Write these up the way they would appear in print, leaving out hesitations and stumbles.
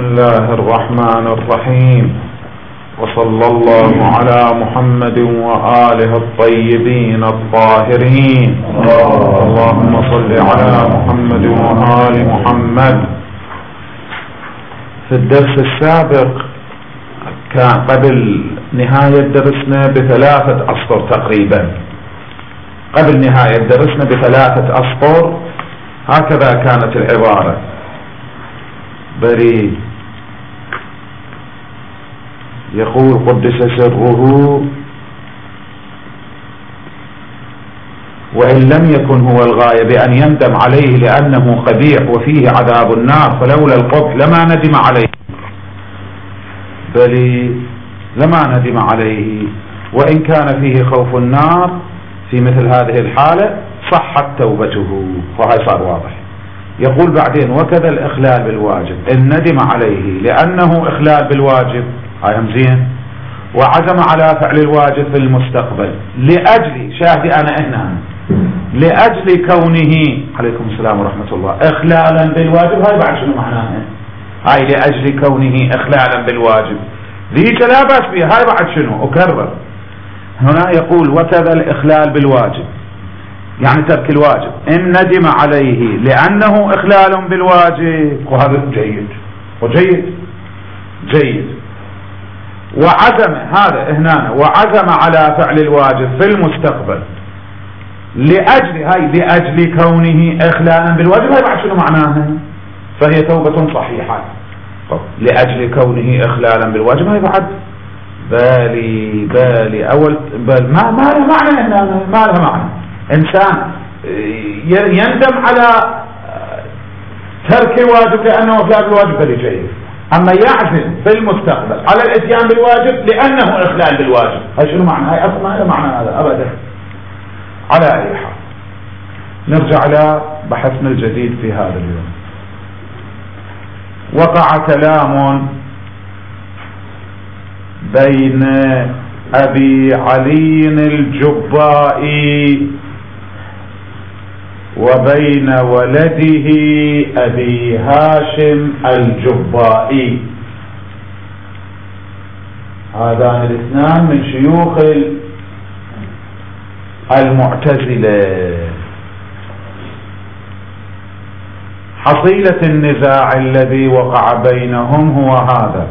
الله الرحمن الرحيم، وصلى الله على محمد وآله الطيبين الطاهرين. اللهم صل على محمد وآل محمد. في الدرس السابق كان قبل نهاية درسنا بثلاثة أسطر تقريبا، قبل نهاية درسنا بثلاثة أسطر، هكذا كانت العبارة. بري يقول قدس سره: وإن لم يكن هو الغاية بأن يندم عليه لأنه قبيح وفيه عذاب النار، فلولا القبح لما ندم عليه، بل لما ندم عليه. وإن كان فيه خوف النار في مثل هذه الحالة صحت توبته، وهي صار واضح. يقول بعدين: وكذا الإخلال بالواجب إن ندم عليه لأنه إخلال بالواجب، هاي هم زين، وعزم على فعل الواجب في المستقبل لأجل، شاهدي أنا هنا، لأجل كونه، عليكم السلام ورحمة الله، إخلالا بالواجب. هاي بعد شنو معناها؟ هاي لأجل كونه إخلالا بالواجب، ذيك لا بأس بها. هاي بعد شنو؟ أكرر هنا يقول: وكذا الإخلال بالواجب، يعني ترك الواجب، إن ندم عليه لأنه إخلال بالواجب، وهذا جيد وجيد جيد. وعزم، هذا هنا، وعزم على فعل الواجب في المستقبل لأجل، هاي لأجل كونه إخلالا بالواجب. هاي بعد شنو معناها؟ فهي توبة صحيحة. طب لأجل كونه إخلالا بالواجب، هاي بعد بالي أول ما لها معنى هنا، ما لها معنى. إنسان يندم على ترك الواجب لأنه إخلال بالواجب فلي جيد، أما يعزم في المستقبل على الاتيان بالواجب لأنه إخلال بالواجب، هاي شنو معنى؟ هاي أصلا ما لها معنى هذا أبدا. على أي حال نرجع إلى بحثنا الجديد في هذا اليوم. وقع كلام بين أبي علي الجبائي وبين ولده أبي هاشم الجبائي، هذان الاثنان من شيوخ المعتزلة. حصيلة النزاع الذي وقع بينهم هو هذا: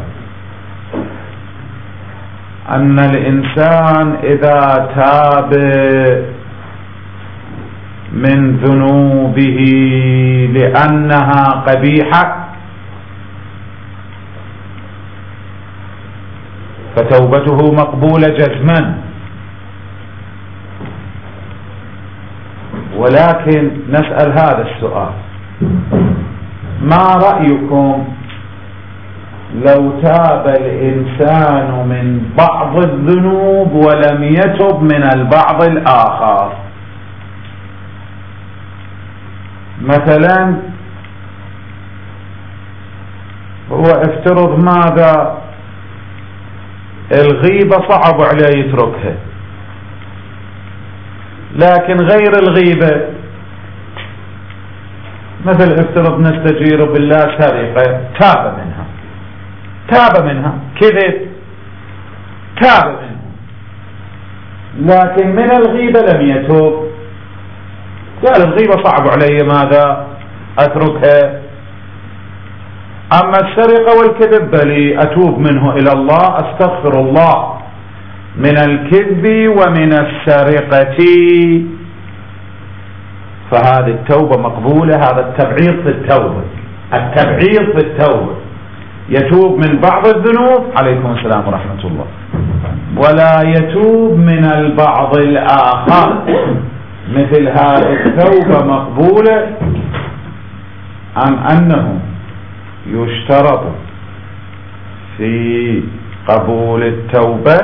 أن الإنسان إذا تاب من ذنوبه لأنها قبيحة فتوبته مقبولة جزما، ولكن نسأل هذا السؤال: ما رأيكم لو تاب الإنسان من بعض الذنوب ولم يتب من البعض الآخر؟ مثلا هو افترض ماذا؟ الغيبة صعب عليه يتركها، لكن غير الغيبة، مثل افترض نستجير بالله سرقة، تاب منها، كذب تاب منها، لكن من الغيبة لم يتوب. قال الغيبة صعب علي ماذا أتركها، أما السرقة والكذب بلي أتوب منه إلى الله، أستغفر الله من الكذب ومن السرقة، فهذه التوبة مقبولة. هذا التبعيض في التوبة، التبعيض في التوبة، يتوب من بعض الذنوب، عليكم السلام ورحمة الله، ولا يتوب من البعض الآخر. مثل هذه التوبة مقبولة، أم أنه يشترط في قبول التوبة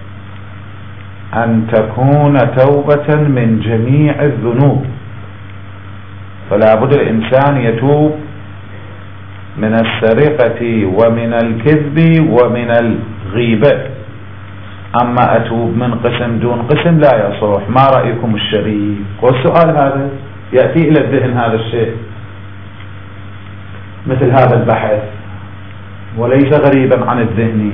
أن تكون توبة من جميع الذنوب؟ فلا بد الإنسان يتوب من السرقة ومن الكذب ومن الغيبة، أما أتوب من قسم دون قسم لا يصح. ما رأيكم الشريف؟ والسؤال هذا يأتي إلى الذهن هذا الشيء، مثل هذا البحث. وليس غريبا عن الذهن.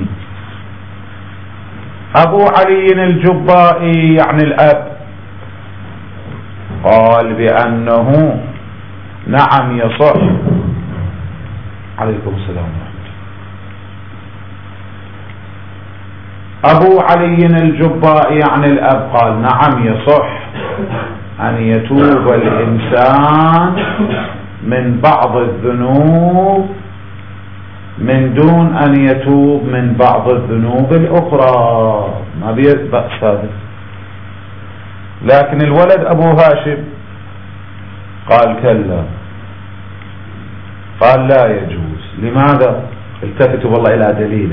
أبو علي الجبائي يعني الأب قال بأنه نعم يصح. عليكم السلام ورحمة الله. أبو علي الجبائي يعني الأب قال نعم يصح أن يتوب الإنسان من بعض الذنوب من دون أن يتوب من بعض الذنوب الأخرى، ما بأس هذا. لكن الولد أبو هاشم قال كلا، قال لا يجوز. لماذا؟ التفتوا والله إلى دليله.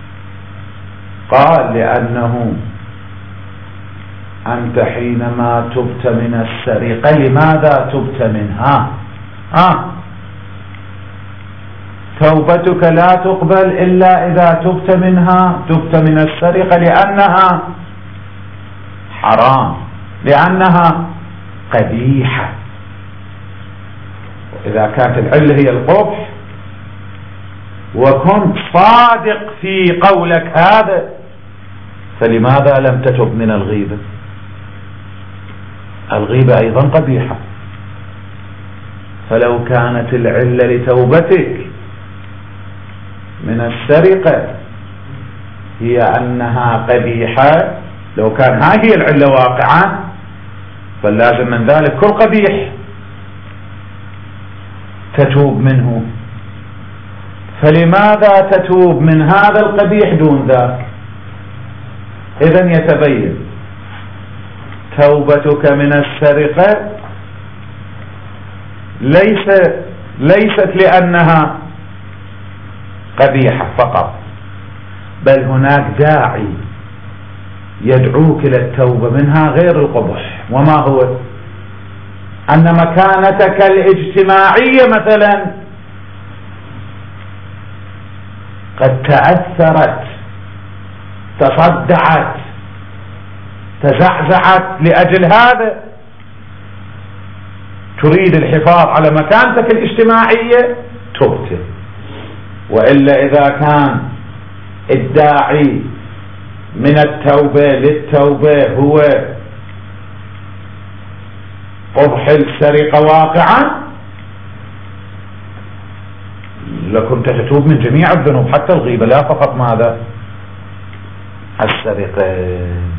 قال لأنه أنت حينما تبت من السرقة لماذا تبت منها؟ توبتك لا تقبل إلا إذا تبت منها، تبت من السرقة لأنها حرام، لأنها قبيحة. وإذا كانت العلة هي القبح وكنت صادق في قولك هذا فلماذا لم تتب من الغيبة؟ الغيبة أيضا قبيحة. فلو كانت العلة لتوبتك من السرقة هي أنها قبيحة، لو كان هذه العلة واقعة فاللازم من ذلك كل قبيح تتوب منه. فلماذا تتوب من هذا القبيح دون ذاك؟ إذن يتبين توبتك من السرقة ليست لأنها قبيحة فقط، بل هناك داعي يدعوك إلى التوبة منها غير القبح. وما هو؟ أن مكانتك الاجتماعية مثلا قد تأثرت، تصدعت، تزعزعت، لأجل هذا تريد الحفاظ على مكانتك الاجتماعية تبت. وإلا إذا كان الداعي من التوبة للتوبة هو قبح السرقة واقعا لكنت تتوب من جميع الذنوب حتى الغيبة، لا فقط ماذا؟ السرقة.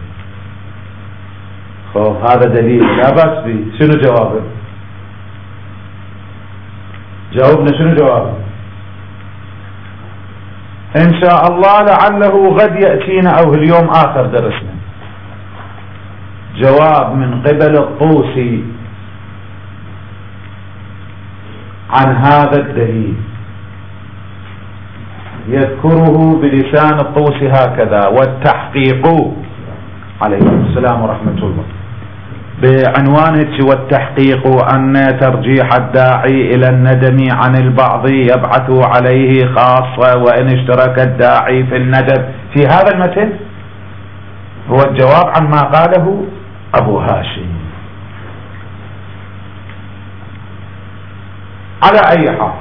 هذا دليل لا بأس به. شنو جوابه؟ جاوبنا شنو جوابه؟ إن شاء الله لعله غد يأتينا أو اليوم آخر درسنا جواب من قبل الطوسي عن هذا الدليل، يذكره بلسان الطوسي هكذا: والتحقيق، عليكم السلام ورحمة الله، بعنوان والتحقيق أن ترجيح الداعي إلى الندم عن البعض يبعث عليه خاصة وإن اشترك الداعي في الندم. في هذا المتن هو الجواب عن ما قاله أبو هاشم. على أي حال،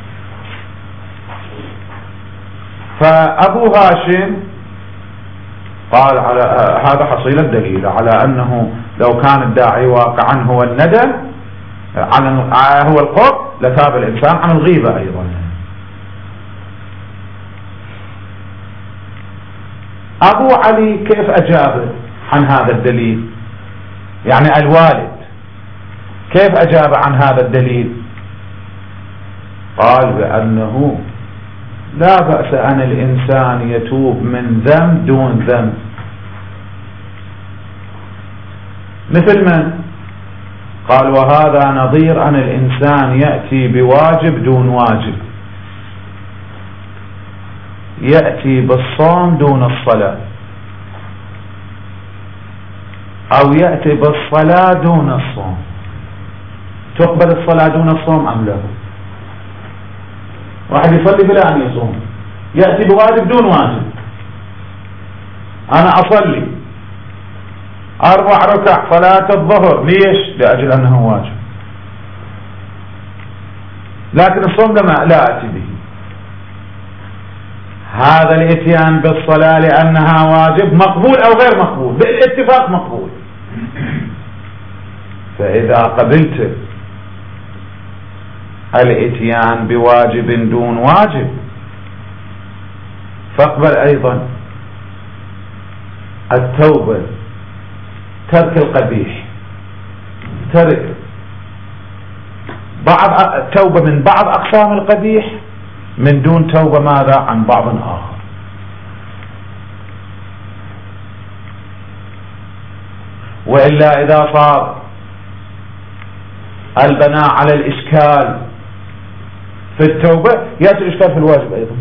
فأبو هاشم قال على هذا حصيل الدليل على أنه لو كان الداعي واقعا هو الندم هو القرب لتاب الإنسان عن الغيبة أيضا. أبو علي كيف أجاب عن هذا الدليل؟ يعني الوالد كيف أجاب عن هذا الدليل؟ قال بأنه لا بأس أن الإنسان يتوب من ذنب دون ذنب. مثل من؟ قال وهذا نظير أن الإنسان يأتي بواجب دون واجب، يأتي بالصوم دون الصلاة، أو يأتي بالصلاة دون الصوم. تقبل الصلاة دون الصوم أم لا؟ واحد يصلي بلا أن يصوم، يأتي بواجب دون واجب. أنا أصلي 4 ركع صلاة الظهر، ليش؟ لأجل أنه واجب، لكن الصوم لا أتي به. هذا الاتيان بالصلاة لأنها واجب مقبول أو غير مقبول؟ بالاتفاق مقبول. فإذا قبلت الاتيان بواجب دون واجب فاقبل أيضا التوبة، ترك القبيح، ترك توبة من بعض أقسام القبيح من دون توبة ماذا عن بعض آخر. وإلا إذا صار البناء على الإشكال في التوبة يأتي الإشكال في الواجب أيضا.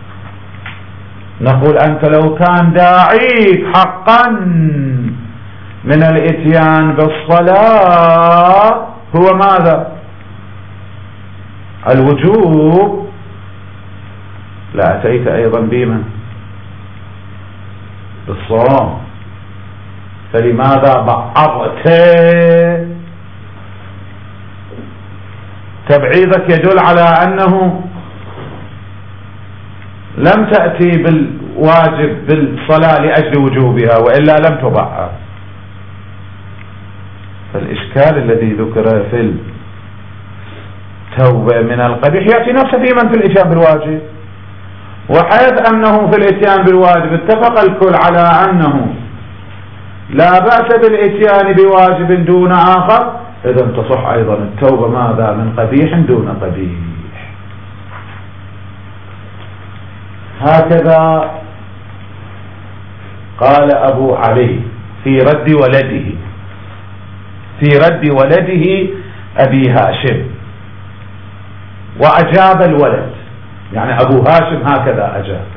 نقول أنت لو كان داعيك حقا من الاتيان بالصلاة هو ماذا؟ الوجوب، لا أتيت أيضا بمن؟ بالصوم. فلماذا بعضت؟ تبعيضك يدل على أنه لم تأتي بالواجب بالصلاة لأجل وجوبها وإلا لم تبعها. فالإشكال الذي ذكر في التوبة من القبيح يأتي نفسه في من في الإتيان بالواجب. وحيث أنه في الإتيان بالواجب اتفق الكل على أنه لا بأس بالإتيان بواجب دون آخر، إذن تصح أيضا التوبة ماذا؟ من قبيح دون قبيح. هكذا قال أبو علي في رد ولده أبي هاشم، وأجاب الولد، يعني أبو هاشم هكذا أجاب.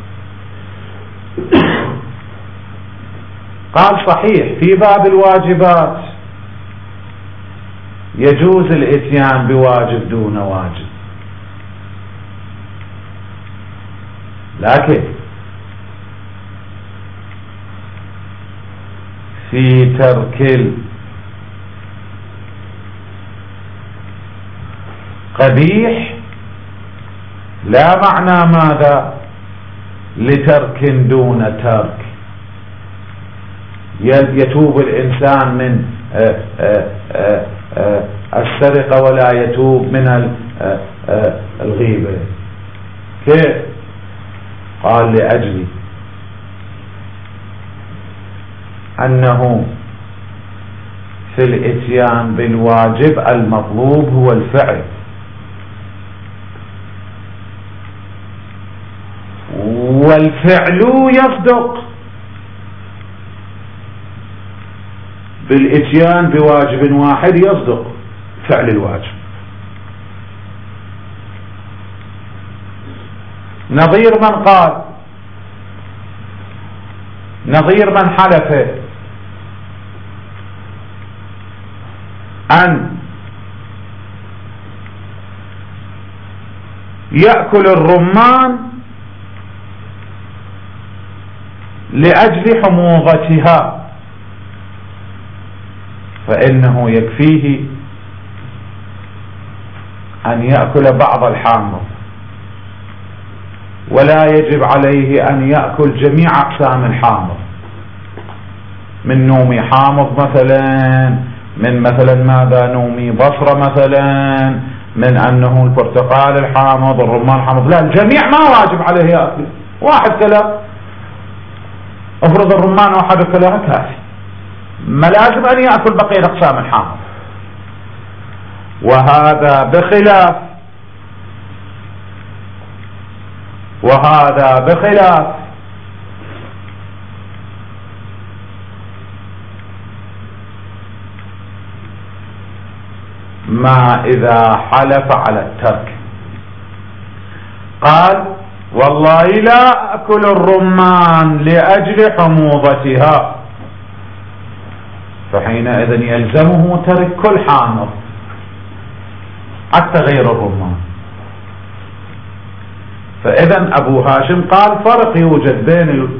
قال صحيح في باب الواجبات يجوز الاتيان بواجب دون واجب، لكن في ترك القبيح لا معنى ماذا؟ لترك دون ترك. يتوب الإنسان من السرقة ولا يتوب من الغيبة. كيف؟ قال لأجل أنه في الإتيان بالواجب المطلوب هو الفعل، والفعل يصدق بالإتيان بواجب واحد، يصدق فعل الواجب. نظير من حلف أن يأكل الرمان لأجل حموضتها فإنه يكفيه أن يأكل بعض الحامض، ولا يجب عليه أن يأكل جميع أقسام الحامض، من نومي حامض مثلا، من مثلا ماذا نومي بصرة مثلا، من أنه البرتقال الحامض، الرمان حامض، لا الجميع ما واجب عليه يأكل. واحد كلا، افرض الرمان واحد كلاها كافي، ما لازم أن يأكل بقية أقسام الحامض. وهذا بخلاف ما إذا حلف على الترك. قال والله لا أكل الرمان لأجل حموضتها، فحينئذ يلزمه ترك كل حامض حتى غير الرمان. فإذا أبو هاشم قال فرق يوجد بين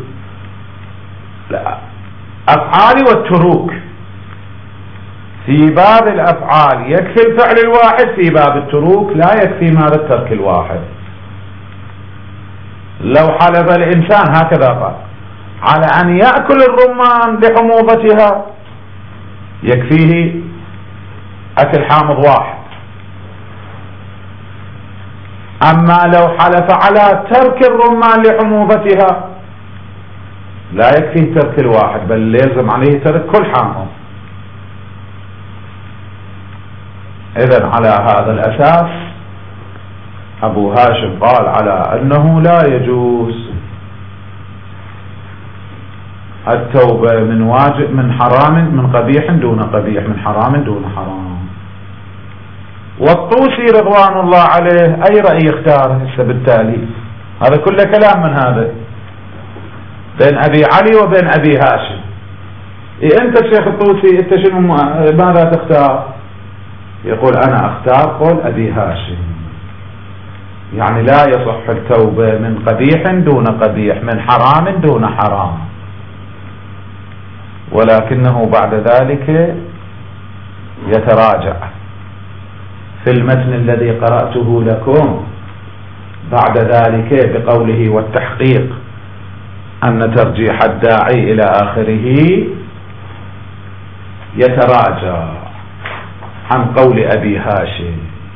الأفعال والتروك. في باب الأفعال يكفي الفعل الواحد، في باب التروك لا يكفي ماذا؟ الترك الواحد. لو حلف الإنسان هكذا قال على أن يأكل الرمان لحموضتها يكفيه أكل حامض واحد، أما لو حلف على ترك الرمان لحموضتها لا يكفيه ترك الواحد، بل يلزم عليه ترك كل حامض. إذن على هذا الأساس أبو هاشم قال على أنه لا يجوز التوبة من واجب من حرام من قبيح دون قبيح، من حرام دون حرام. والطوسي رضوان الله عليه أي رأي يختار هسه بالتالي؟ هذا كله كلام من هذا بين أبي علي وبين أبي هاشم. أنت الشيخ الطوسي أنت شنو ماذا تختار؟ يقول أنا أختار قول أبي هاشم، يعني لا يصح التوبة من قبيح دون قبيح، من حرام دون حرام، ولكنه بعد ذلك يتراجع. في المتن الذي قرأته لكم بعد ذلك بقوله والتحقيق أن ترجيح الداعي إلى آخره يتراجع عن قول أبي هاشم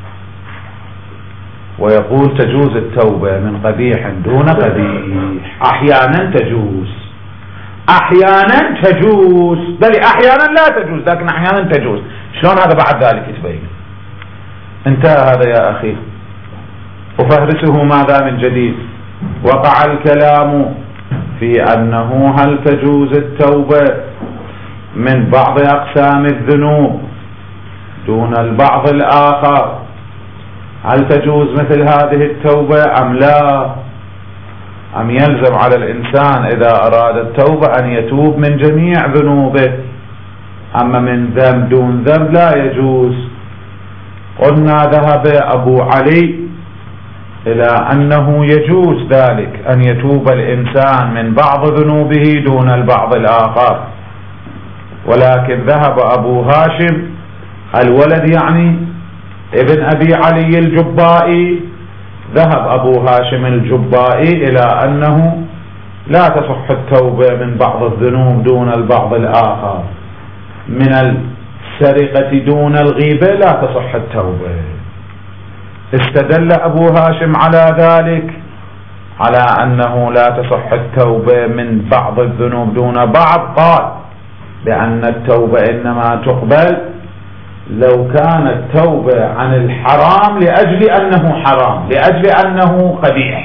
ويقول تجوز التوبة من قبيح دون قبيح، أحيانا تجوز، أحيانا تجوز، بل أحيانا لا تجوز، لكن أحيانا تجوز. شلون هذا بعد ذلك يتبين؟ انتهى هذا يا أخي، وفهرسه ماذا من جديد؟ وقع الكلام في أنه هل تجوز التوبة من بعض أقسام الذنوب دون البعض الآخر، هل تجوز مثل هذه التوبة أم لا، أم يلزم على الإنسان إذا أراد التوبة أن يتوب من جميع ذنوبه، أما من ذنب دون ذنب لا يجوز. قلنا ذهب أبو علي إلى أنه يجوز ذلك، أن يتوب الإنسان من بعض ذنوبه دون البعض الآخر، ولكن ذهب أبو هاشم الولد يعني ابن أبي علي الجبائي، ذهب أبو هاشم الجبائي إلى أنه لا تصح التوبة من بعض الذنوب دون البعض الآخر، من السرقة دون الغيبة لا تصح التوبة. استدل أبو هاشم على ذلك على أنه لا تصح التوبة من بعض الذنوب دون بعض، قال بأن التوبة إنما تقبل لو كانت توبة عن الحرام لأجل أنه حرام، لأجل أنه قبيح.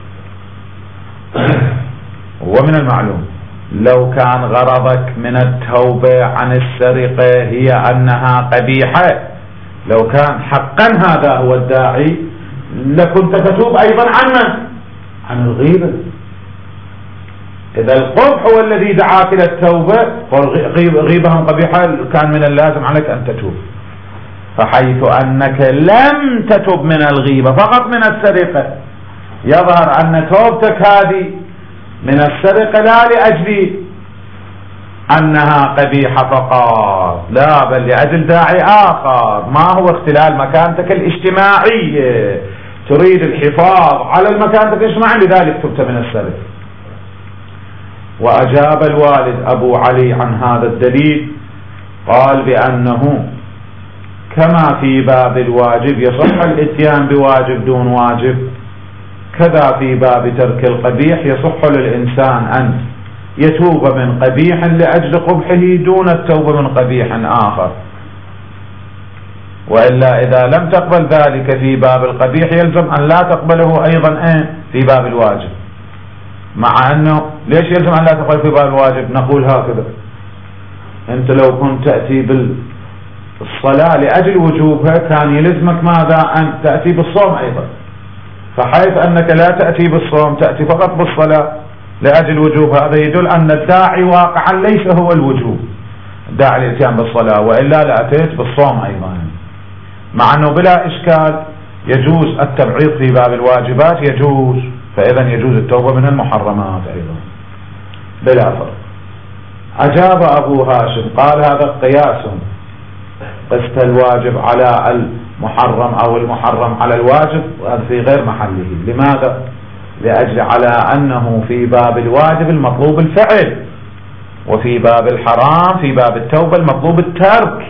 ومن المعلوم لو كان غرضك من التوبة عن السرقة هي أنها قبيحة، لو كان حقا هذا هو الداعي لكنت تتوب أيضا عن الغيبة. إذا القبح هو الذي دعاك إلى التوبة غيبهم قبيحة كان من اللازم عليك أن تتوب، فحيث أنك لم تتوب من الغيبة فقط من السرقة، يظهر أن توبتك هذه من السرقة لا لأجل أنها قبيحة فقط، لا بل لأجل داعي آخر، ما هو اختلال مكانتك الاجتماعية، تريد الحفاظ على المكانتك الاجتماعية، لذلك تبت من السرقة. وأجاب الوالد أبو علي عن هذا الدليل، قال بأنه كما في باب الواجب يصح الاتيان بواجب دون واجب، كذا في باب ترك القبيح يصح للإنسان أن يتوب من قبيح لأجل قبحه دون التوبة من قبيح آخر، وإلا إذا لم تقبل ذلك في باب القبيح يلزم أن لا تقبله أيضا في باب الواجب. مع أنه ليش يلزم أن لا تقبل في باب الواجب؟ نقول هكذا، أنت لو كنت تأتي بالصلاة لأجل وجوبها كان يلزمك ماذا؟ أن تأتي بالصوم أيضا، فحيث أنك لا تأتي بالصوم تأتي فقط بالصلاة لأجل وجوب، هذا يدل أن الداعي واقعا ليس هو الوجوب، داعي الاتيان بالصلاة، وإلا لأتيت بالصوم أيضا، مع أنه بلا إشكال يجوز التبعيض في باب الواجبات، يجوز، فإذا يجوز التوبة من المحرمات أيضا بلا فرق. أجاب أبو هاشم قال هذا قياس، قست الواجب على المحرم أو المحرم على الواجب، وهذا في غير محله. لماذا؟ لأجل على أنه في باب الواجب المطلوب الفعل، وفي باب الحرام في باب التوبة المطلوب الترك.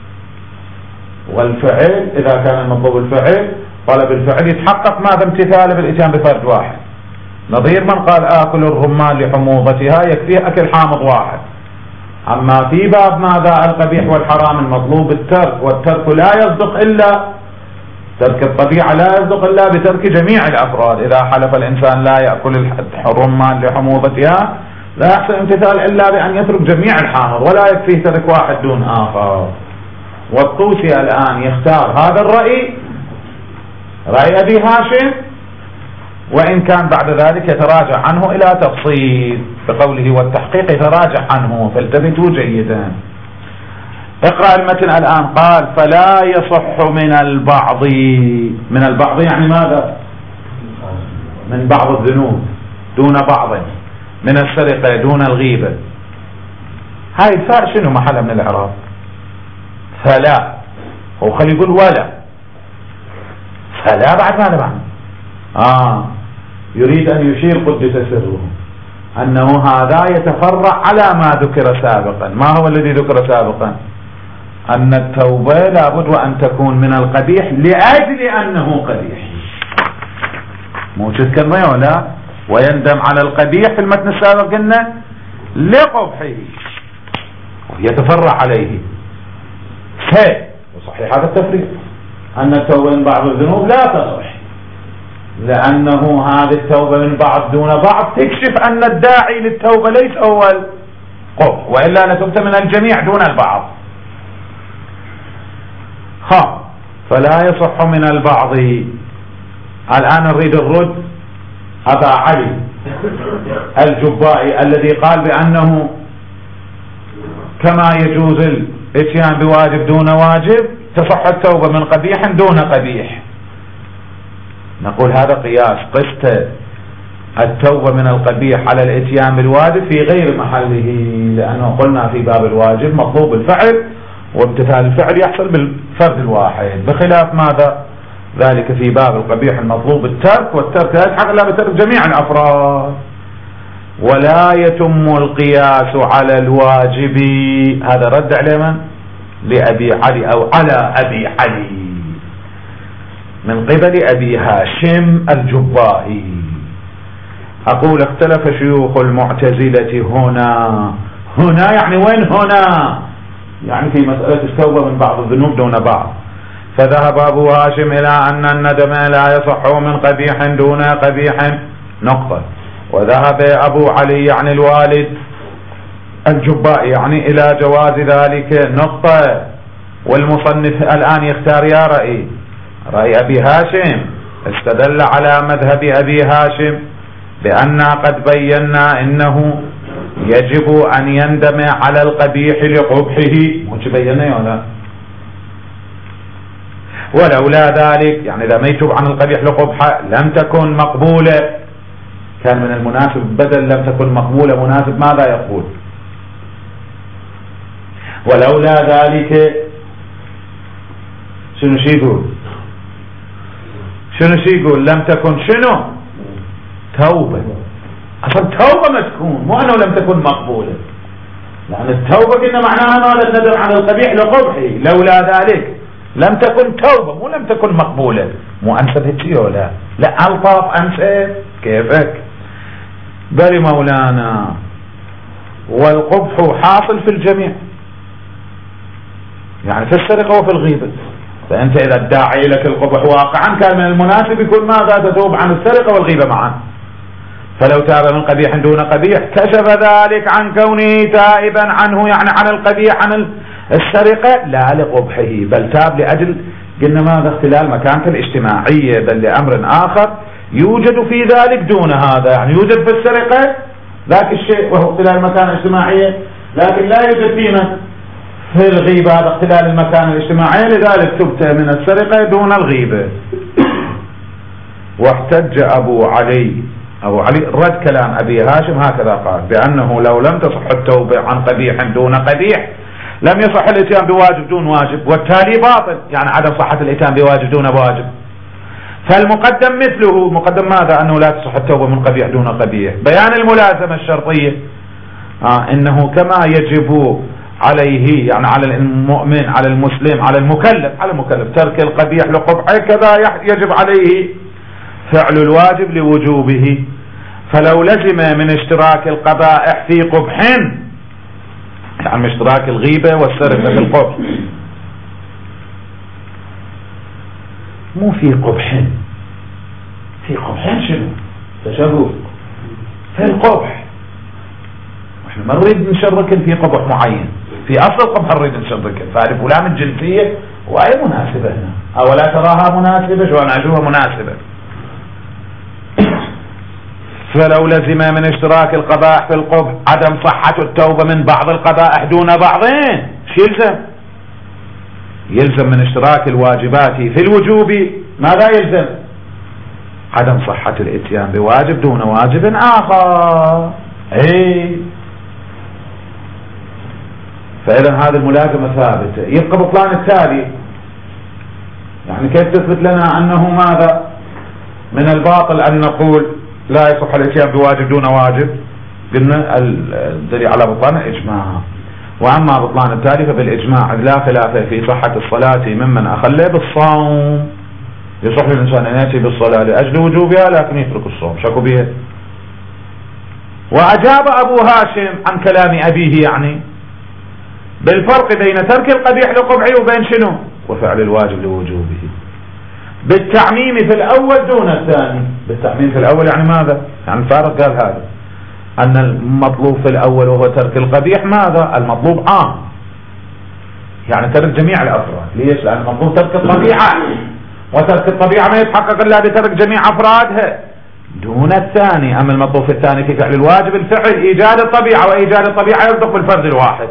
والفعل إذا كان المطلوب الفعل طلب الفعل يتحقق ماذا؟ امتثاله بالإتيان بفرد واحد، نظير من قال آكل الرمان لحموضتها يكفيه أكل حامض واحد. أما في باب ماذا؟ القبيح والحرام المطلوب الترك، والترك لا يصدق إلا ترك الطبيعة، لا يصدق إلا بترك جميع الأفراد. إذا حلف الإنسان لا يأكل الرمان لحموضتها لا يحصل امتثال إلا بأن يترك جميع الحامض، ولا يكفيه ترك واحد دون آخر. والطوسي الآن يختار هذا الرأي، رأي أبي هاشم، وإن كان بعد ذلك يتراجع عنه إلى تفصيل بقوله والتحقيق يتراجع عنه، فالتفتوا جيدا. اقرأ المتن الآن. قال فلا يصح من البعض، من البعض يعني ماذا؟ من بعض الذنوب دون بعض، من السرقة دون الغيبة. هاي الفاء شنو محلها من الإعراب؟ فلا، هو خلي يقول ولا، فلا بعد ماذا بعد؟ يريد أن يشير قدس سره أنه هذا يتفرع على ما ذكر سابقا. ما هو الذي ذكر سابقا؟ أن التوبة لابد وأن تكون من القبيح لأجل أنه قبيح، مو كلمة ولا ويندم على القبيح في المتن السابق قلنا لقبحه يتفرع عليه. وصحيح هذا التفريق أن التوبة من بعض الذنوب لا تصح، لأنه هذه التوبة من بعض دون بعض تكشف أن الداعي للتوبة ليس هو القبح، وإلا لتبت من الجميع دون البعض. فلا يصح من البعض. الآن نريد الرد أبا علي الجبائي الذي قال بأنه كما يجوز الاتيان بواجب دون واجب تصح التوبة من قبيح دون قبيح. نقول هذا قياس، قست التوبة من القبيح على الاتيان بالواجب في غير محله، لأنه قلنا في باب الواجب مطلوب الفعل، وامتثال الفعل يحصل بالفرد الواحد، بخلاف ماذا؟ ذلك في باب القبيح المطلوب الترك، والترك لا يتحقق الا بترك جميع الافراد. ولا يتم القياس على الواجب. هذا رد على من؟ لأبي علي أو على أبي علي من قبل أبي هاشم الجبائي. أقول اختلف شيوخ المعتزلة هنا يعني وين هنا؟ يعني في مسألة التوبة من بعض الذنوب دون بعض. فذهب أبو هاشم إلى أن الندم لا يصح من قبيح دون قبيح نقطة، وذهب أبو علي يعني الوالد الجبائي يعني إلى جواز ذلك نقطة. والمصنف الآن يختار يا رأي أبي هاشم، استدل على مذهب أبي هاشم بأننا قد بينا إنه يجب أن يندم على القبيح لقبحه، وش بينا ولا؟ ولولا ذلك يعني إذا ما يتوب عن القبيح لقبحه لم تكن مقبولة. كان من المناسب بدل لم تكن مقبولة مناسب ماذا يقول؟ ولولا ذلك شنو يقول؟ لم تكن شنو؟ توبة. أصلا توبة ما تكون، مو أنه لم تكن مقبولة، لأن التوبة قلنا معناها ما الندم على القبيح لقبحه. لولا ذلك لم تكن توبة، مو لم تكن مقبولة. مو أنسب هيك ولا لا؟ ألطف أنسب كيفك؟ بل مولانا والقبح حاصل في الجميع، يعني في السرقة وفي الغيبة. فأنت إذا ادعي لك القبح واقعا كان من المناسب يكون ماذا؟ تتوب عن السرقة والغيبة معا. فلو تاب من قبيح دون قبيح كشف ذلك عن كونه تائبا عنه، يعني عن القبيح عن السرقة لا لقبحه، بل تاب لأجل قلنا ماذا؟ اختلال مكانته الاجتماعية، بل لأمر آخر يوجد في ذلك دون هذا. يعني يوجد في السرقة ذاك الشيء وهو اختلال المكان الاجتماعية، لكن لا يوجد فينا في الغيبة هذا اختلال المكان الاجتماعي، لذلك تبت من السرقة دون الغيبة. واحتج أبو علي رد كلام أبي هاشم هكذا قال بأنه لو لم تصح التوبة عن قبيح دون قبيح لم يصح الاتيان بواجب دون واجب، والتالي باطل، يعني عدم صحة الاتيان بواجب دون واجب. فالمقدم مثله. مقدم ماذا؟ أنه لا تصح التوبة من قبيح دون قبيح. بيان الملازمة الشرطية، إنه كما يجب عليه، يعني على المؤمن، على المسلم، على المكلف ترك القبيح لقبحه، كذا يجب عليه فعل الواجب لوجوبه. فلو لزم من اشتراك القبائح في قبح، يعني اشتراك الغيبة والسرقة في القبح، مو في قبح، في قبح شنو؟ تشابه في القبح. احنا ما نريد نشرك في قبح معين، في اصل القبح نريد نشرك، فهذه فلان الجنسية واي مناسبة هنا، او لا تراها مناسبة شو انا اشوفها مناسبة. فلو لزم من اشتراك القبائح في القبح عدم صحة التوبة من بعض القبائح دون بعضين، شو يلزم من اشتراك الواجبات في الوجوب؟ ماذا يلزم؟ عدم صحة الاتيان بواجب دون واجب آخر. فإذا هذه الملازمة ثابتة. يبقى بطلان التالي، يعني كيف تثبت لنا أنه ماذا؟ من الباطل أن نقول لا يصح الاتيان بواجب دون واجب. قلنا الدليل على بطلان الإجماع. وأما بطلان التالي فبالإجماع لا خلاف في صحة الصلاة ممن أخل بالصوم. يصح للإنسان أن يأتي بالصلاة لأجل وجوبها لكن يترك الصوم، شكوا بها. وأجاب أبو هاشم عن كلام أبيه، يعني بالفرق بين ترك القبيح لقبحه وبين شنو؟ وفعل الواجب لوجوبه، بالتعميم في الأول دون الثاني. بالتعميم في الأول يعني ماذا؟ يعني الفارق قال هذا أن المطلوب في الأول وهو ترك القبيح ماذا؟ المطلوب عام، يعني ترك جميع الأفراد. ليش؟ لأن المطلوب ترك الطبيعة، وترك الطبيعة ما يتحقق إلا بترك جميع أفرادها دون الثاني. أما المطلوب في الثاني في فعل الواجب الفعل إيجاد الطبيعة، وإيجاد الطبيعة يصدق بالفرد الواحد.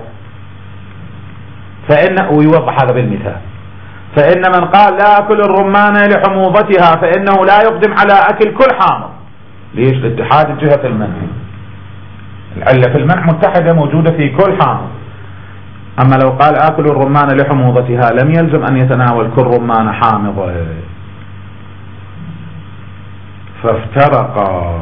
ويوضح هذا بالمثال. فإن من قال لا أكل الرمان لحموضتها فإنه لا يقدم على أكل كل حامض. ليش؟ لاتحاد الجهة في المنع، العلة في المنع متحدة موجودة في كل حامض. أما لو قال آكل الرمان لحموضتها لم يلزم أن يتناول كل رمان حامضة، فافترقا.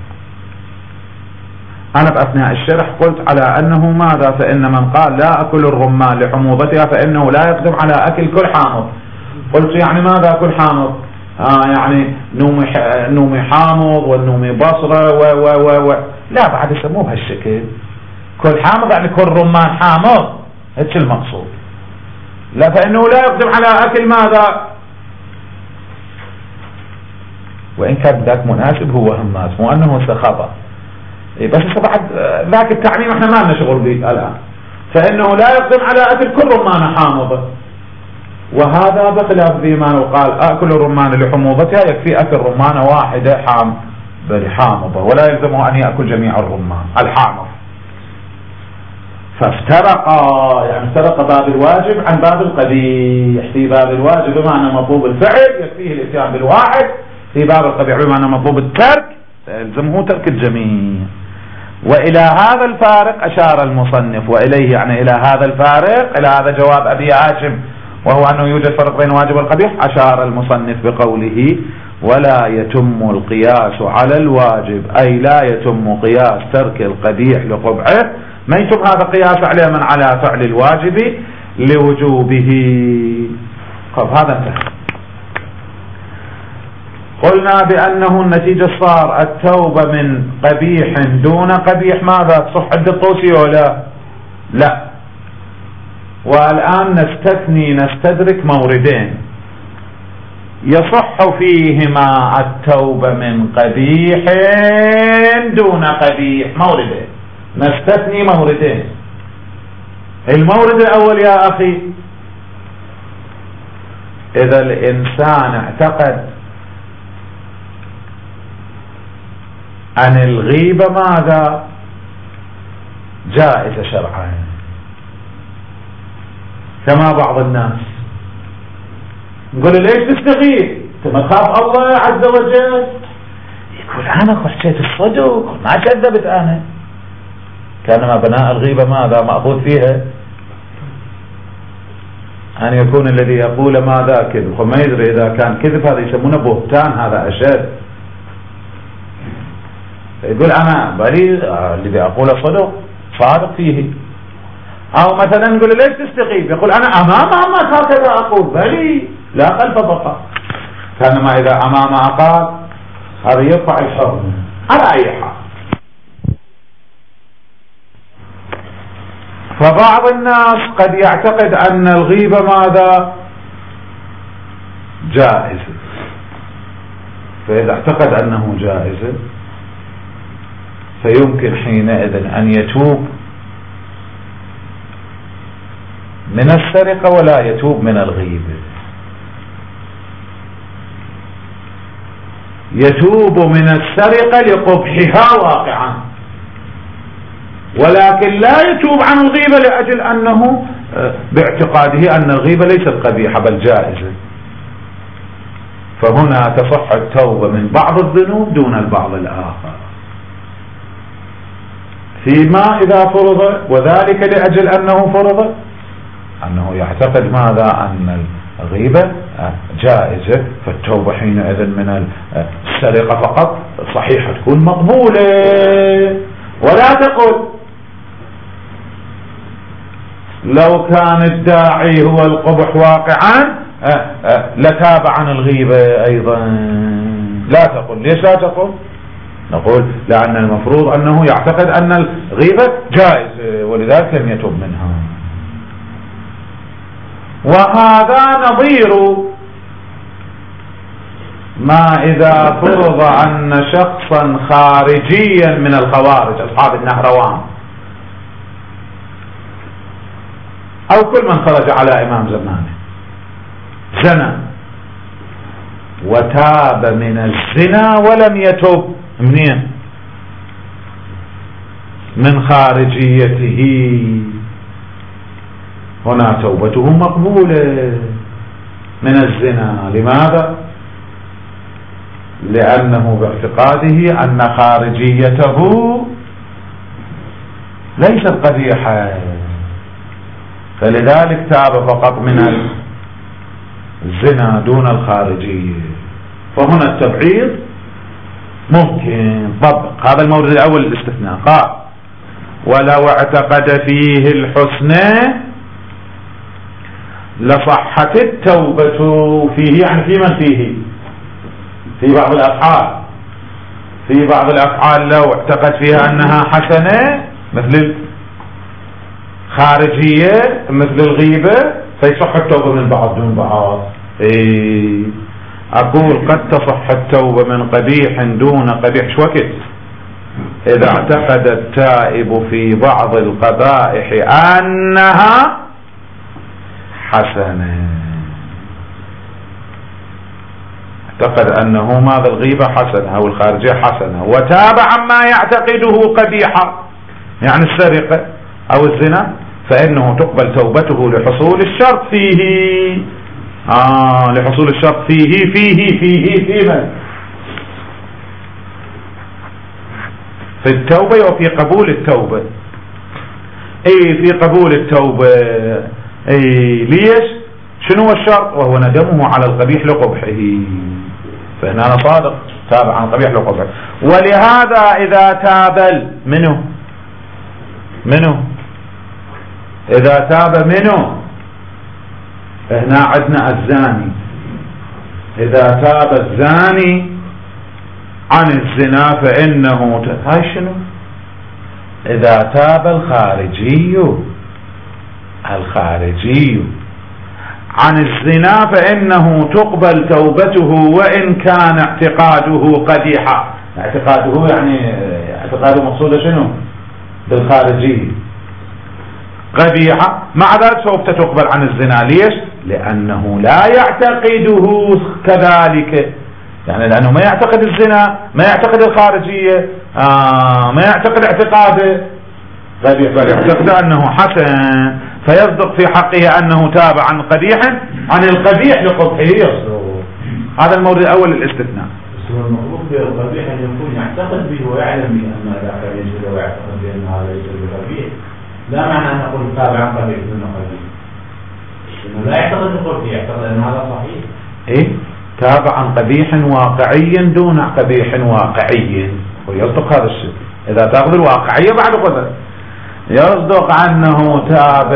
أنا بأثناء الشرح قلت على أنه ماذا؟ فإن من قال لا أكل الرمان لحموضتها فإنه لا يقدم على أكل كل حامض. قلت يعني ماذا كل حامض؟ يعني نومي حامض والنومي بصرة و لا، بعد يسموه بهالشكل كل حامض يعني كل رمان حامض، هيك المقصود. لا، فإنه لا يقدم على أكل ماذا؟ وإن كان ذاك مناسب هو هماس، مو أنه خطأ، بس بعد ذاك التعميم احنا ما لنا شغل به الآن. فإنه لا يقدم على أكل كل رمان حامضة، وهذا بخلاف فيما لو قال أكل الرمان لحموضتها يكفي أكل رمانة واحدة حامضة ولا يلزمه أن يأكل جميع الرمان الحامض. فافترقا، يعني افترق باب الواجب عن باب القبيح. في باب الواجب بمعنى مطلوب الفعل يكفيه الاتيان بالواحد، في باب القبيح بمعنى مطلوب الترك يلزمه ترك الجميع. وإلى هذا الفارق أشار المصنف، وإليه يعني إلى هذا الفارق، إلى هذا جواب أبي هاشم وهو أنه يوجد فرق بين واجب والقبيح، أشار المصنف بقوله ولا يتم القياس على الواجب، أي لا يتم قياس ترك القبيح لقبحه، ما يتم هذا قياس عليه من على فعل الواجب لوجوبه. طب هذا انتهى. قلنا بأنه النتيجة صار التوبة من قبيح دون قبيح ماذا؟ تصح عند الطوسي ولا لا؟ والآن نستدرك موردين يصح فيهما التوبة من قبيح دون قبيح. موردين، نستثني موردين. المورد الأول يا أخي، إذا الإنسان اعتقد أن الغيبة ماذا؟ جائزة شرعا، كما بعض الناس نقول ليش تستغيب؟ انت ما تخاف الله عز وجل؟ يقول انا خشيت الصدق ما كذبت انا، كانما بناء الغيبة ماذا؟ مأخوذ فيها أن يكون الذي يقول ماذا كذب، ما يدري إذا كان كذب هذا يسمونه بهتان، هذا أشد. يقول أنا بريء، الذي أقوله صادق فيه. أو مثلا نقول ليش تستقيم، يقول أنا أمام ما هكذا أقول بريء لا خلف بقى. كان ما إذا أمام أقال هذا يرفع الحكم على أي حال. فبعض الناس قد يعتقد أن الغيبة ماذا جائزة، فإذا اعتقد أنه جائزة فيمكن حينئذ أن يتوب من السرقة ولا يتوب من الغيبة. يتوب من السرقة لقبحها واقعا، ولكن لا يتوب عن الغيبة لأجل أنه باعتقاده أن الغيبة ليست قبيحة بل جائزة. فهنا تصح التوبة من بعض الذنوب دون البعض الآخر فيما إذا فرض، وذلك لأجل أنه فرض أنه يعتقد ماذا أن الغيبة جائزة، فالتوبة حينئذ من السرقة فقط صحيحة تكون مقبولة. ولا تقل لو كان الداعي هو القبح واقعا لتاب عن الغيبة أيضا. لا تقل. ليش لا تقل؟ نقول لأن المفروض أنه يعتقد أن الغيبة جائزة ولذلك لم يتوب منها. وهذا نظير ما إذا فرض أن شخصا خارجيا من الخوارج أصحاب النهروان أو كل من خرج على إمام زمانه زنى وتاب من الزنا ولم يتوب منين؟ من خارجيته. هنا توبته مقبولة من الزنا. لماذا؟ لأنه باعتقاده أن خارجيته ليست قبيحة، فلذلك تاب فقط من الزنا دون الخارجية. فهنا التبعيض ممكن طبق. هذا المورد الأول الاستثناء. قال ولو اعتقد فيه الحسنى لصحت التوبة فيه، يعني في من فيه؟ في بعض الأفعال. في بعض الأفعال لو اعتقد فيها أنها حسنة مثل الخارجية مثل الغيبة فيصح التوبة من بعض دون بعض. أقول قد تصح التوبة من قبيح دون قبيح. شو وقت؟ إذا اعتقد التائب في بعض القبائح أنها حسنة، اعتقد أنه ماذا الغيبة حسنة أو الخارجية حسنة وتاب عما يعتقده قبيحة يعني السرقة أو الزنا، فإنه تقبل توبته لحصول الشرط فيه. لحصول الشرط فيه في من؟ في التوبة وفي قبول التوبة. في قبول التوبة. ليش؟ شنو الشرط؟ وهو ندمه على القبيح لقبحه، فهنا أنا صادق تاب عن القبيح لقبحه. ولهذا إذا تاب منه إذا تاب منه، هنا عندنا الزاني. إذا تاب الزاني عن الزنا فإنه هاي شنو؟ إذا تاب الخارجي عن الزنا فإنه تقبل توبته وإن كان اعتقاده قبيحا. اعتقاده يعني اعتقاده مقصود شنو؟ بالخارجي قبيحة، مع ذلك توبته تقبل عن الزنا. ليش؟ لأنه لا يعتقده كذلك، يعني لأنه ما يعتقد الزنا، ما يعتقد الخارجية، ما يعتقد اعتقاده قبيح، بل يعتقد أنه حسن، فيصدق في حقه أنه تاب عن قبيح عن القبيح لقبحه يصدق. هذا المورد الأول الاستثناء. المفروض بالقبيح أن يكون يعتقد به ويعلم بأن هذا قبيح ويعتقد بأن هذا ليس بقبيح. لا معنى أن نقول تاب عن قبيح دون قبيح. لا يعتقد القرطي، يعتقد أن هذا صحيح. إيه، تاب عن قبيح واقعي دون قبيح واقعي، ويصدق هذا الشيء إذا تأخذ الواقعية بعد قدر، يصدق عنه تاب.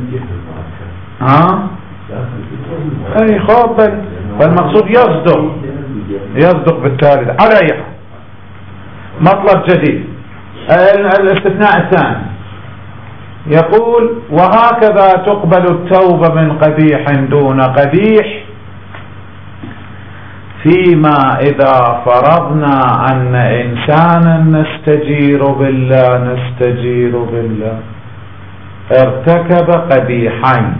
أي خاطر، فالمقصود يصدق بالتالي. على أي حال، مطلب جديد. الاستثناء الثاني يقول: وهكذا تقبل التوبة من قبيح دون قبيح فيما إذا فرضنا أن إنسانا نستجير بالله ارتكب قبيحين،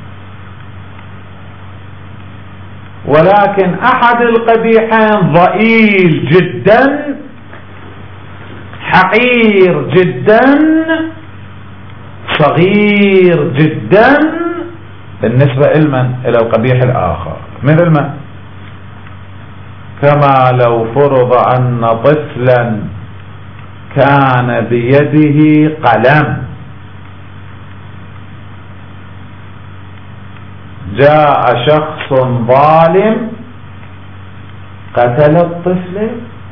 ولكن أحد القبيحين ضئيل جدا حقير جدا صغير جدا بالنسبة إلى القبيح الآخر. مثل ما كما لو فرض أن طفلا كان بيده قلم، جاء شخص ظالم قتل الطفل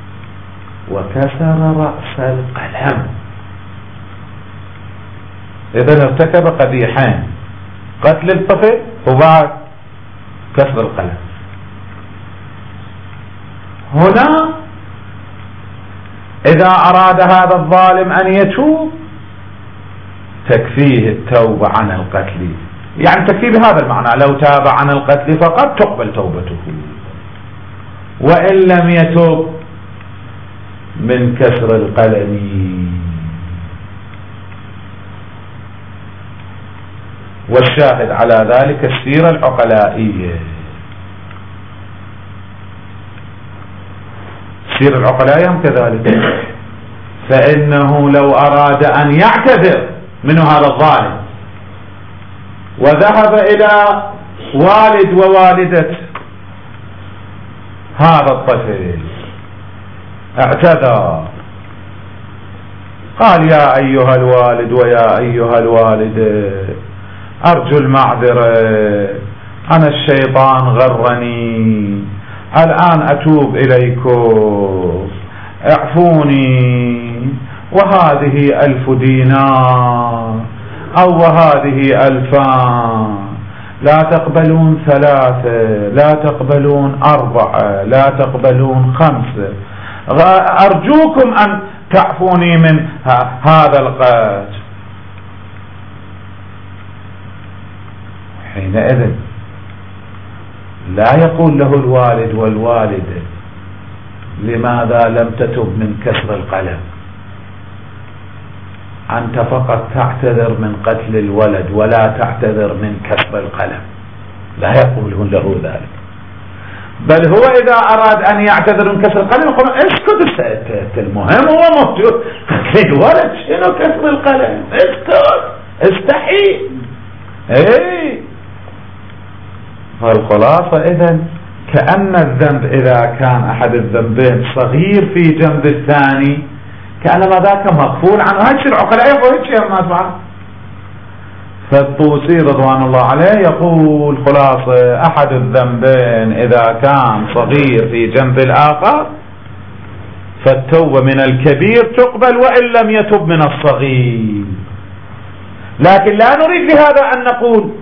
وكسر رأس القلم، إذن ارتكب قبيحين: قتل الطفل وبعد كسر القلم. هنا إذا أراد هذا الظالم أن يتوب تكفيه التوبة عن القتل، يعني تكفيه بهذا المعنى: لو تاب عن القتل فقد تقبل توبته، وإن لم يتوب من كسر القلم. والشاهد على ذلك السيرة العقلائية. السيرة العقلائية هم كذلك، فإنه لو أراد أن يعتذر منه هذا الظالم وذهب إلى والد ووالدة هذا الطفل اعتذر، قال: يا أيها الوالد ويا أيها الوالدة، أرجو المعذرة، أنا الشيطان غرني، الآن أتوب إليكم، اعفوني، وهذه 1000 دينار أو وهذه 2000، لا تقبلون 3، لا تقبلون 4، لا تقبلون 5، أرجوكم أن تعفوني من هذا القتل. حينئذ لا يقول له الوالد والوالدة: لماذا لم تتب من كسر القلم؟ أنت فقط تعتذر من قتل الولد ولا تعتذر من كسر القلم. لا يقولون له ذلك، بل هو إذا أراد أن يعتذر من كسر القلم يقول: اسكت، المهم هو موجود، قتل الولد شنو كسر القلم؟ اسكت، استحي. ايه، فالخلاصة إذن كأن الذنب إذا كان أحد الذنبين صغير في جنب الثاني كأنما ذاك مغفول عنه. هذا الشيء العقلاء يقول شيء ما تفعل. فالطوسي رضوان الله عليه يقول: خلاصة أحد الذنبين إذا كان صغير في جنب الآخر فالتوبة من الكبير تقبل وإن لم يتب من الصغير. لكن لا نريد بهذا أن نقول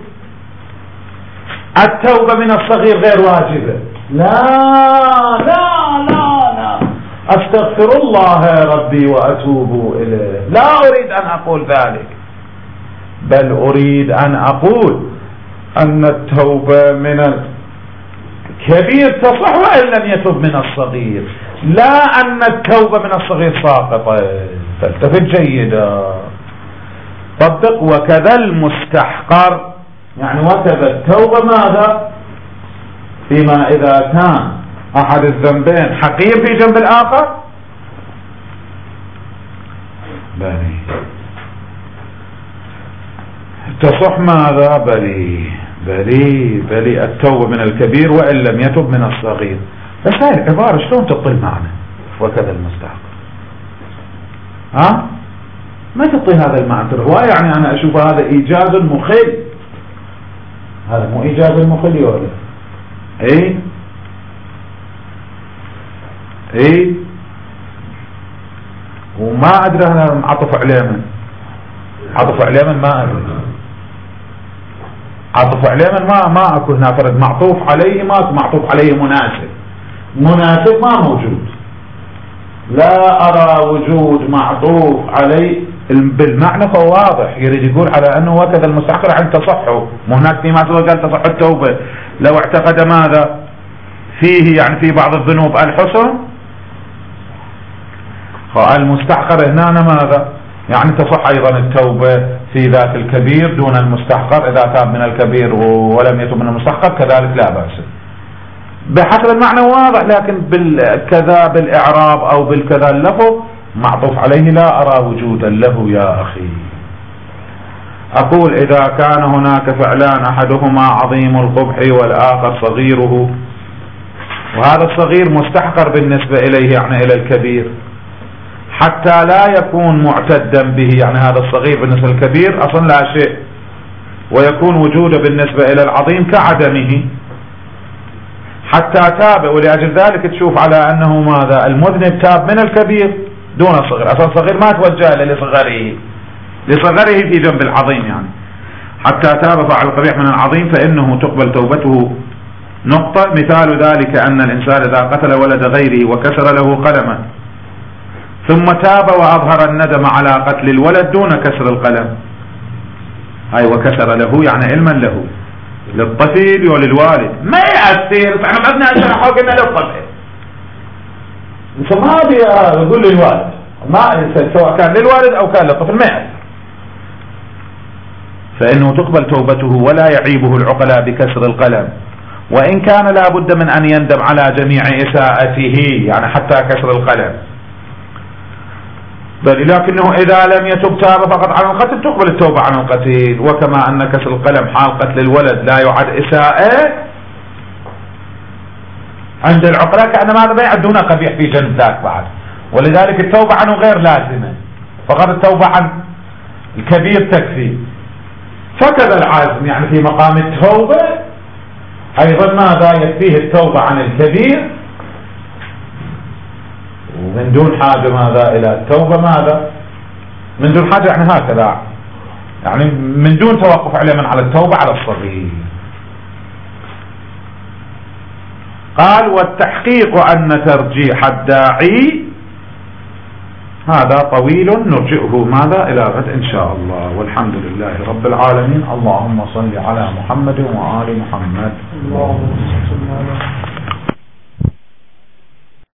التوبة من الصغير غير واجبة، لا لا لا لا، أستغفر الله ربي وأتوب إليه، لا أريد أن أقول ذلك، بل أريد أن أقول أن التوبة من الكبير تصح وإن لم يتب من الصغير، لا أن التوبة من الصغير ساقطة. فالتفت جيدا، طبق: وكذا المستحقر، يعني وكذا التوبة ماذا؟ فيما إذا كان أحد الذنبين حقير في جنب الآخر. تصح ماذا؟ بلي التوبة من الكبير وإن لم يتب من الصغير. بس هاي العبارة شلون تطل معنا؟ وكذا المستحقر، ما تطي هذا المعنى. هو يعني أنا أشوف هذا إيجاز مخل، هذا مو إيجاب المخل ولا اي وما ادري انا عطف عليه من عطف عليه من ما ادري عطف عليه من ما اكو هنا فرد معطوف عليه ما معطوف عليه مناسب ما موجود. لا ارى وجود معطوف عليه بالمعنى فهو واضح يريد يقول على انه وكذا المستحقر عن تصحه. مو هناك فيما قال تصح التوبة لو اعتقد ماذا فيه يعني في بعض الذنوب الحسن. المستحقر هنا ماذا يعني تصح ايضا التوبة في ذات الكبير دون المستحقر اذا تاب من الكبير ولم يتوب من المستحقر كذلك لا بأس. بحسب المعنى واضح لكن بالكذا بالاعراب او بالكذا اللفظ معطوف عليه لا ارى وجودا له يا اخي. اقول اذا كان هناك فعلان احدهما عظيم القبح والاخر صغيره وهذا الصغير مستحقر بالنسبة اليه يعني الى الكبير حتى لا يكون معتدا به يعني هذا الصغير بالنسبة للكبير اصلا لا شيء ويكون وجوده بالنسبة الى العظيم كعدمه حتى تاب. ولأجل ذلك تشوف على انه ماذا المذنب تاب من الكبير دون الصغير. اصلا الصغير ما توجه لصغره في جنب العظيم يعني حتى تاب فعل القبيح من العظيم فانه تقبل توبته نقطة. مثال ذلك ان الانسان اذا قتل ولد غيره وكسر له قلمه ثم تاب واظهر الندم على قتل الولد دون كسر القلم هاي وكسر له يعني علما له للطفل وللوالد ما يأثر. احنا بدنا نشرح قلنا للطفل انت ما يقول للوالد ما سواء كان للوالد او كان للطفل ما يأثر فانه تقبل توبته ولا يعيبه العقلاء بكسر القلم وان كان لا بد من ان يندم على جميع اساءته يعني حتى كسر القلم بل لكنه اذا لم يتب تاب فقط عن القتل تقبل التوبة عن القتيل. وكما ان كسر القلم حال قتل الولد لا يعد اساءة عند العقلاء كأن ماذا ما يعدونه قبيح في جنب ذاك بعد ولذلك التوبة عنه غير لازمة فقط التوبة عن الكبير تكفي. فكذا العازم يعني في مقام التوبة ايضا ماذا يكفيه التوبة عن الكبير ومن دون حاجة ماذا الى التوبة ماذا من دون حاجة يعني هكذا يعني من دون توقف عليه من على التوبة على الصغير. قال والتحقيق أن ترجيح الداعي هذا طويل نرجئه ماذا إلى غد إن شاء الله. والحمد لله رب العالمين. اللهم صل على محمد وآل محمد. اللهم صل على